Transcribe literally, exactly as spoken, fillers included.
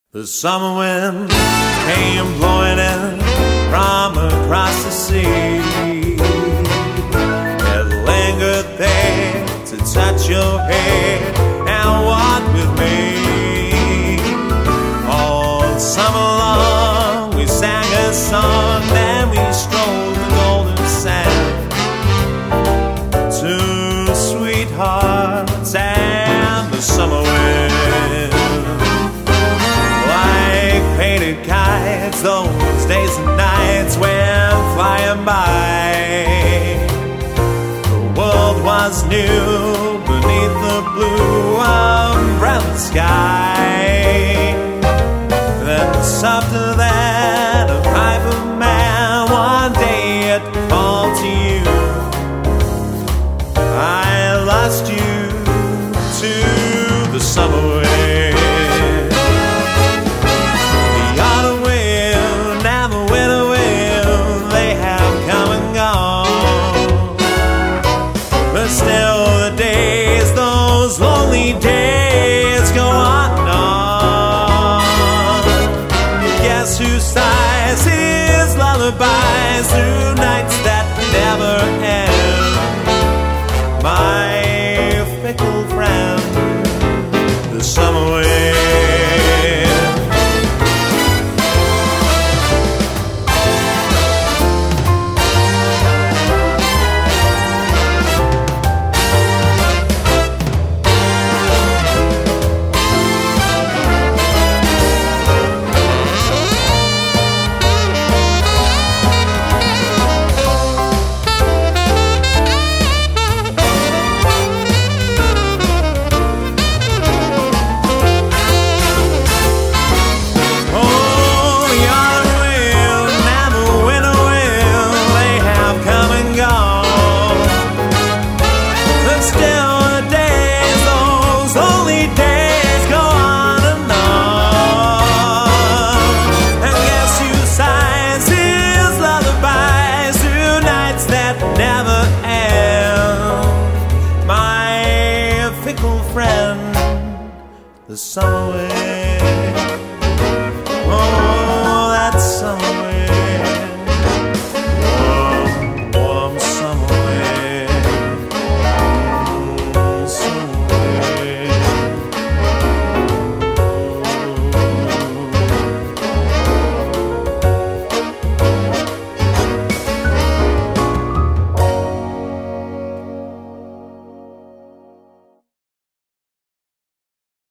The summer wind came blowing in from across the sea. It lingered there to touch your hair and walk with me. All summer long we sang a song, then we strolled the golden sand. Two sweethearts and the summer wind, painted kites, those days and nights went flying by. The world was new beneath the blue umbrella sky. Then softer than a pipe of man, one day it called to you. I lost you to the summer wind. Still the days, those lonely days go on and on. Guess who sighs his lullabies through nights that never end? My fickle friend, the summer wind. Never end, my fickle friend, the summer wind.